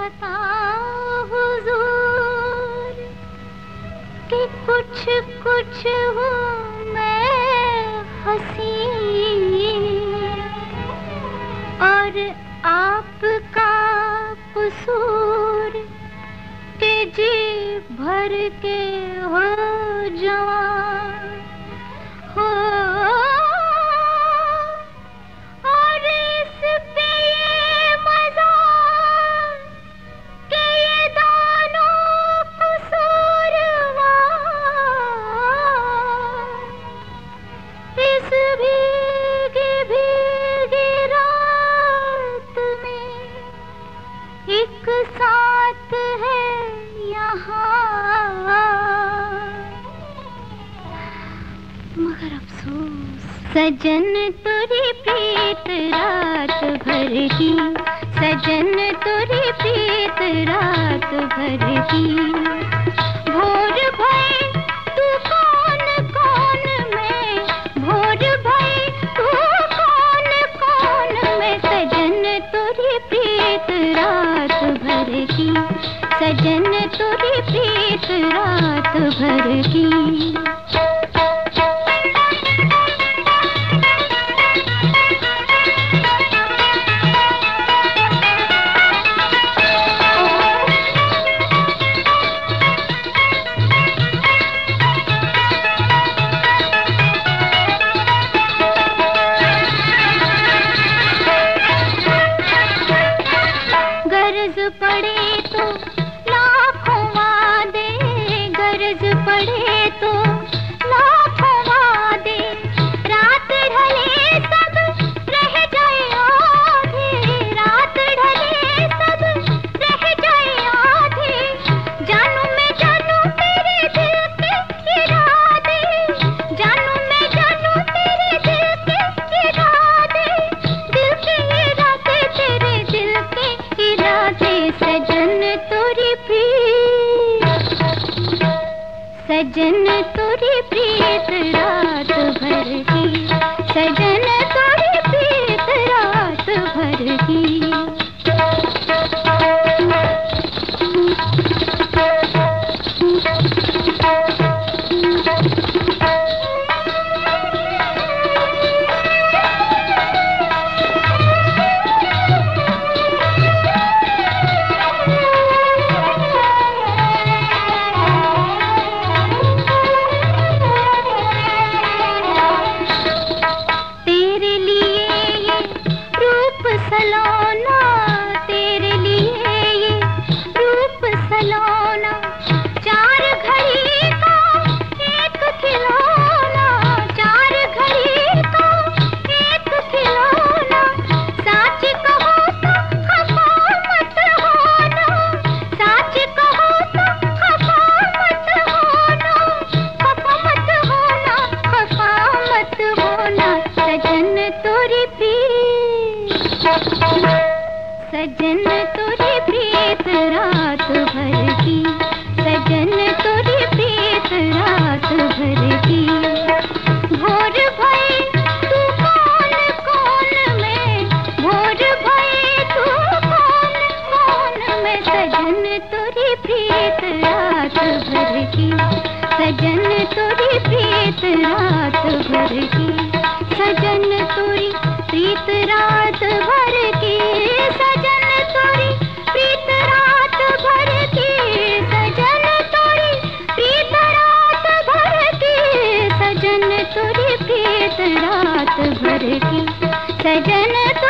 पता हुजूर कि कुछ कुछ हूँ मैं हंसी और आपका कसूर के जी भर के हो जवान हो। और इस पे ये मजा कि ये दोनों कसूरवार इस भीगी भीगी रात में एक साथ है यहाँ। मगर अफसोस सजन तुरी प्रीत रात भर की, सजन तुरी प्रीत रात भर की। भोर भई तू कौन कौन में, भोर भई तू कौन कौन में। सजन तुरी प्रीत रात भर की, सजन तुरी प्रीत रात भर की। गरज पड़े तो लाखों वादे, गरज पड़े तो लाखों वादे। रात ढले सब रह जाए आधे, रात ढले सब रह जाए आधे। जानू मैं जानू तेरे दिल के इरादे, जानू मैं जानू तेरे दिल के इरादे। दिल के इरादे तेरे दिल के इरादे। सजन तुरी प्रीत, सजन तुरी प्रीत रात भर की, सजन तुरी प्रीत रात भर की। तेरे लिए ये रूप सलोना, तेरे लिए ये रूप सलोना। चार घड़ी का एक खिलौना, चार घड़ी का एक खिलौना। सच कहो तो खफा मत होना, सच कहो तो खफा मत होना, खफा मत होना, खफा मत होना। सजन तुरी प्रीत, सजन तुरी प्रीत रात भर की, सजन तुरी प्रीत रात भर की। भोर भई तू कौन कौन में, भोर भई तू कौन कौन में। सजन तुरी प्रीत रात भर की, सजन तुरी प्रीत रात भर की। सजन तुरी प्रीत रात भर की, सजन तुरी प्रीत रात भर की। सजन तुरी प्रीत रात भर की, सजन तुरी प्रीत रात भर की। सजन